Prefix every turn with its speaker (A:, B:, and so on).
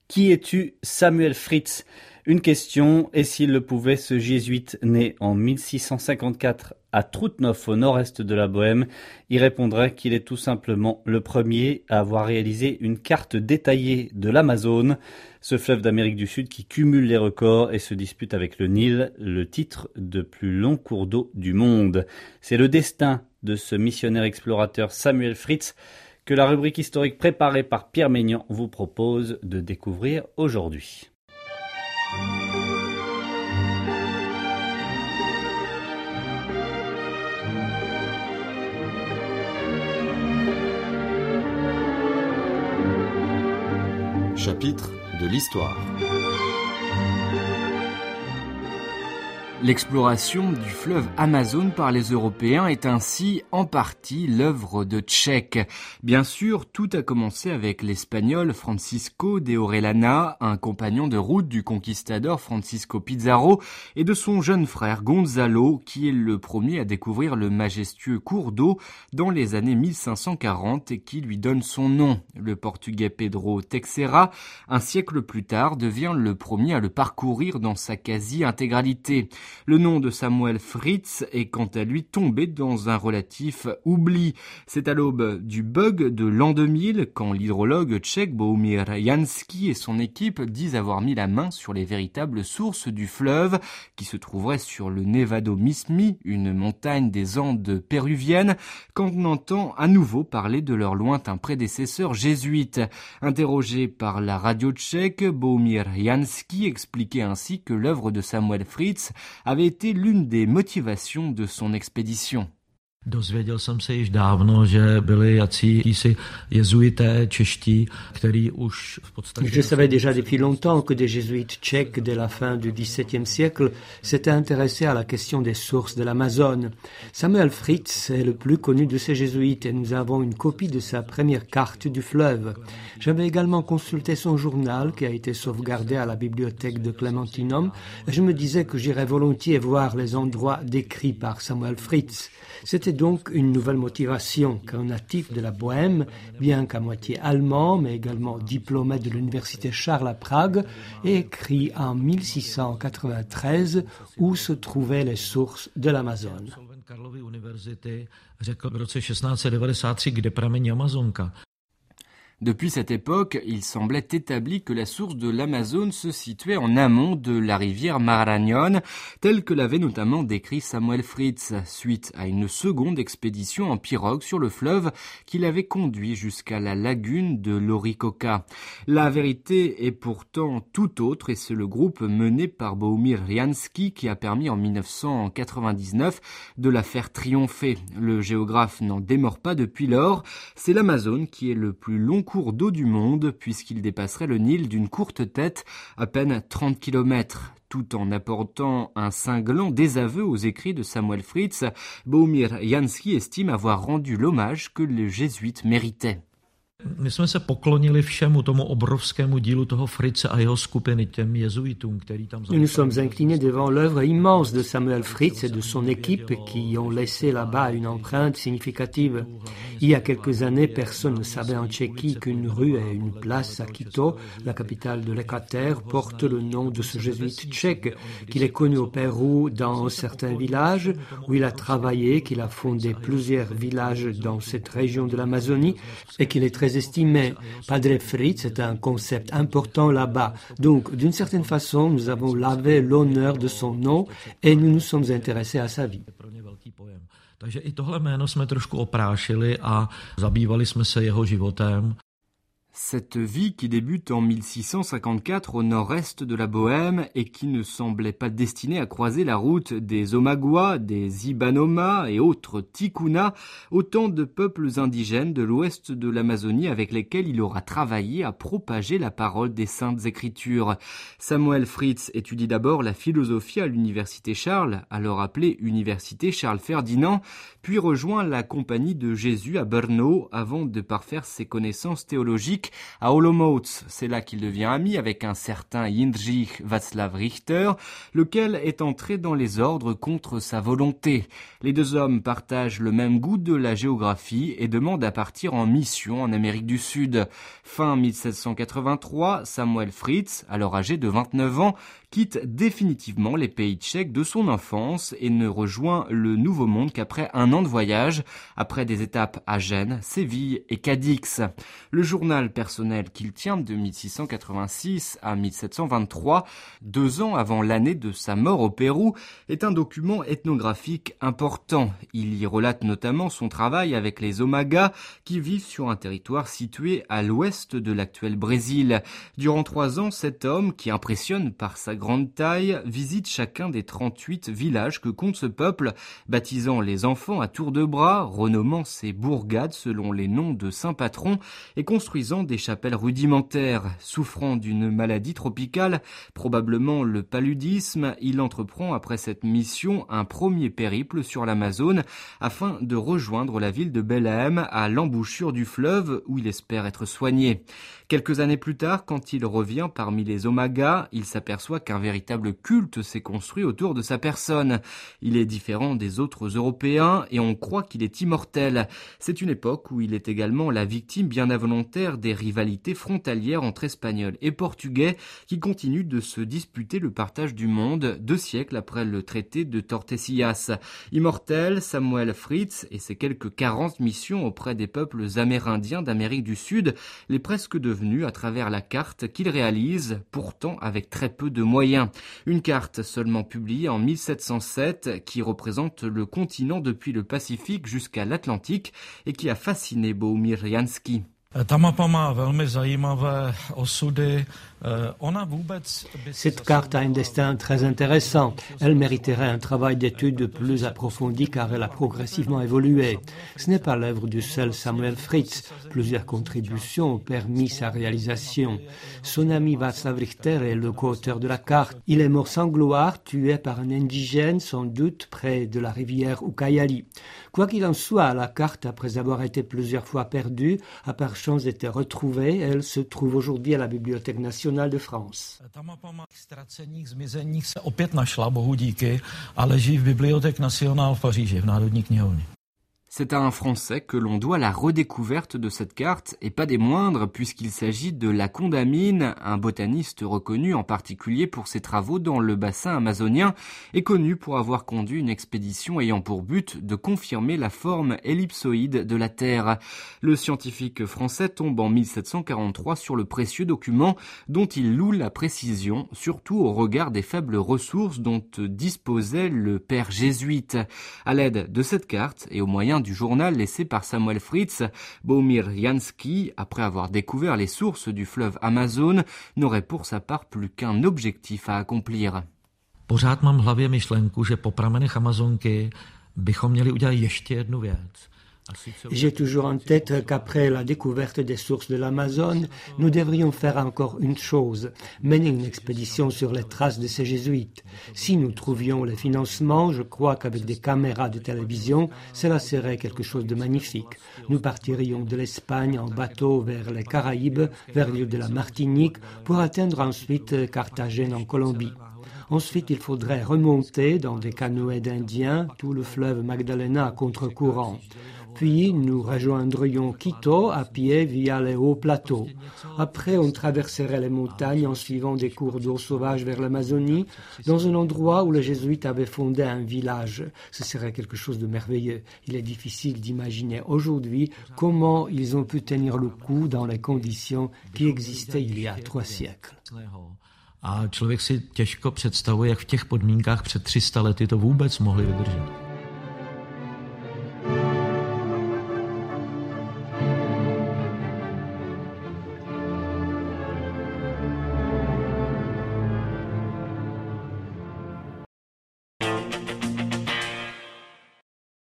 A: Qui es-tu, Samuel Fritz ? Une question, et s'il le pouvait, ce jésuite né en 1654 à Trutnov au nord-est de la Bohême, il répondrait qu'il est tout simplement le premier à avoir réalisé une carte détaillée de l'Amazone, ce fleuve d'Amérique du Sud qui cumule les records et se dispute avec le Nil, le titre de plus long cours d'eau du monde. C'est le destin de ce missionnaire explorateur Samuel Fritz que la rubrique historique préparée par Pierre Maignan vous propose de découvrir aujourd'hui.
B: Chapitre de l'histoire.
C: L'exploration du fleuve Amazone par les Européens est ainsi en partie l'œuvre de Tchèques. Bien sûr, tout a commencé avec l'Espagnol Francisco de Orellana, un compagnon de route du conquistador Francisco Pizarro et de son jeune frère Gonzalo, qui est le premier à découvrir le majestueux cours d'eau dans les années 1540 et qui lui donne son nom. Le portugais Pedro Teixeira, un siècle plus tard, devient le premier à le parcourir dans sa quasi-intégralité. Le nom de Samuel Fritz est quant à lui tombé dans un relatif oubli. C'est à l'aube du bug de l'an 2000 quand l'hydrologue tchèque Bohumir Jansky et son équipe disent avoir mis la main sur les véritables sources du fleuve qui se trouverait sur le Nevado Mismi, une montagne des Andes péruviennes, quand on entend à nouveau parler de leur lointain prédécesseur jésuite. Interrogé par la radio tchèque, Bohumir Jansky expliquait ainsi que l'œuvre de Samuel Fritz avait été l'une des motivations de son expédition.
D: Dozvěděl jsem se již dávno, že byli jakýsi jezuité čeští, kteří už v podstatě...
E: Je savais déjà depuis longtemps que des jésuites tchèques dès la fin du XVIIe siècle s'étaient intéressés à la question des sources de l'Amazone. Samuel Fritz est le plus connu de ces jésuites et nous avons une copie de sa première carte du fleuve. J'avais également consulté son journal qui a été sauvegardé à la bibliothèque de Clementinum et je me disais que j'irais volontiers voir les endroits décrits par Samuel Fritz. C'était donc une nouvelle motivation qu'un natif de la Bohême, bien qu'à moitié allemand, mais également diplômé de l'université Charles à Prague, ait écrit en 1693 où se trouvaient les sources de l'Amazone.
C: Depuis cette époque, il semblait établi que la source de l'Amazone se situait en amont de la rivière Marañón, telle que l'avait notamment décrit Samuel Fritz, suite à une seconde expédition en pirogue sur le fleuve qui l'avait conduit jusqu'à la lagune de Loricoca. La vérité est pourtant tout autre et c'est le groupe mené par Bohumir Jansky qui a permis en 1999 de la faire triompher. Le géographe n'en démord pas depuis lors, c'est l'Amazone qui est le plus long cours d'eau du monde puisqu'il dépasserait le Nil d'une courte tête, à peine 30 km. Tout en apportant un cinglant désaveu aux écrits de Samuel Fritz, Bohumir Jansky estime avoir rendu l'hommage que les jésuites méritaient.
D: My jsme se poklonili všemu tomu obrovskému dílu toho Fritze a jeho skupiny, těm jezuitům, který tam...
E: Nous nous sommes inclinés devant l'œuvre immense de Samuel Fritz et de son équipe qui ont laissé là-bas une empreinte significative. Il y a quelques années, personne ne savait en Tchéquie qu'une rue et une place à Quito, la capitale de l'Équateur, portent le nom de ce jésuite tchèque, qu'il est connu au Pérou dans certains villages où il a travaillé, qu'il a fondé plusieurs villages dans cette région de l'Amazonie et qu'il est très estimé. Padre Fritz est un concept important là-bas. Donc, d'une certaine façon, nous avons lavé l'honneur de son nom et nous nous sommes intéressés à sa vie.
D: Takže i tohle jméno jsme trošku oprášili a zabývali jsme se jeho životem.
C: Cette vie qui débute en 1654 au nord-est de la Bohême et qui ne semblait pas destinée à croiser la route des Omagua, des Ibanoma et autres Ticuna, autant de peuples indigènes de l'ouest de l'Amazonie avec lesquels il aura travaillé à propager la parole des Saintes Écritures. Samuel Fritz étudie d'abord la philosophie à l'université Charles, alors appelée Université Charles Ferdinand, puis rejoint la Compagnie de Jésus à Brno avant de parfaire ses connaissances théologiques tchèque à Olomouc. C'est là qu'il devient ami avec un certain Jindřich Václav Richter, lequel est entré dans les ordres contre sa volonté. Les deux hommes partagent le même goût de la géographie et demandent à partir en mission en Amérique du Sud. Fin 1783, Samuel Fritz, alors âgé de 29 ans, quitte définitivement les pays tchèques de son enfance et ne rejoint le Nouveau Monde qu'après un an de voyage, après des étapes à Gênes, Séville et Cadix. Le journal personnel qu'il tient de 1686 à 1723, 2 ans avant l'année de sa mort au Pérou, est un document ethnographique important. Il y relate notamment son travail avec les Omaga qui vivent sur un territoire situé à l'ouest de l'actuel Brésil. Durant 3 ans, cet homme, qui impressionne par sa grande taille, visite chacun des 38 villages que compte ce peuple, baptisant les enfants à tour de bras, renommant ses bourgades selon les noms de saints patrons et construisant des chapelles rudimentaires. Souffrant d'une maladie tropicale, probablement le paludisme, il entreprend après cette mission un premier périple sur l'Amazone afin de rejoindre la ville de Belém à l'embouchure du fleuve où il espère être soigné. Quelques années plus tard, quand il revient parmi les Omaga, il s'aperçoit qu'un véritable culte s'est construit autour de sa personne. Il est différent des autres Européens et on croit qu'il est immortel. C'est une époque où il est également la victime bien involontaire des rivalités frontalières entre Espagnols et Portugais qui continuent de se disputer le partage du monde 2 siècles après le traité de Tordesillas. Immortel, Samuel Fritz et ses quelques 40 missions auprès des peuples amérindiens d'Amérique du Sud, les presque devenus à travers la carte qu'il réalise, pourtant avec très peu de moyens. Une carte seulement publiée en 1707 qui représente le continent depuis le Pacifique jusqu'à l'Atlantique et qui a fasciné Bohumír Jansky.
D: Ta mapa má velmi zajímavé osudy.
E: Cette carte a un destin très intéressant. Elle mériterait un travail d'étude plus approfondi car elle a progressivement évolué. Ce n'est pas l'œuvre du seul Samuel Fritz. Plusieurs contributions ont permis sa réalisation. Son ami Václav Richter est le co-auteur de la carte. Il est mort sans gloire, tué par un indigène, sans doute près de la rivière Ucayali. Quoi qu'il en soit, la carte, après avoir été plusieurs fois perdue, a par chance été retrouvée. Elle se trouve aujourd'hui à la Bibliothèque nationale de France.
D: Ta mapa má ztracených, zmizených se opět našla, bohu díky, a leží v Bibliothèque nationale v Paříži, v Národní knihovně.
C: C'est à un Français que l'on doit la redécouverte de cette carte, et pas des moindres, puisqu'il s'agit de la Condamine, un botaniste reconnu en particulier pour ses travaux dans le bassin amazonien, et connu pour avoir conduit une expédition ayant pour but de confirmer la forme ellipsoïde de la Terre. Le scientifique français tombe en 1743 sur le précieux document dont il loue la précision, surtout au regard des faibles ressources dont disposait le père jésuite. À l'aide de cette carte, et au moyen du journal laissé par Samuel Fritz, Bohumír Jansky, après avoir découvert les sources du fleuve Amazone, n'aurait pour sa part plus qu'un objectif à accomplir.
D: Pořád mám v hlavě myšlenku, že po pramenech Amazonky bychom měli udělat ještě jednu věc.
E: J'ai toujours en tête qu'après la découverte des sources de l'Amazone, nous devrions faire encore une chose, mener une expédition sur les traces de ces jésuites. Si nous trouvions les financements, je crois qu'avec des caméras de télévision, cela serait quelque chose de magnifique. Nous partirions de l'Espagne en bateau vers les Caraïbes, vers l'île de la Martinique, pour atteindre ensuite Carthagène en Colombie. Ensuite, il faudrait remonter dans des canoës d'Indiens tout le fleuve Magdalena à contre-courant. Puis, nous rejoindrions Quito à pied via les hauts plateaux. Après, on traverserait les montagnes en suivant des cours d'eau sauvages vers l'Amazonie, dans un endroit où les jésuites avaient fondé un village. Ce serait quelque chose de merveilleux. Il est difficile d'imaginer aujourd'hui comment ils ont pu tenir le coup dans les conditions qui existaient il y a 3 siècles.
D: A člověk si těžko představuje, jak v těch podmínkách před 300 lety to vůbec mohli vydržet.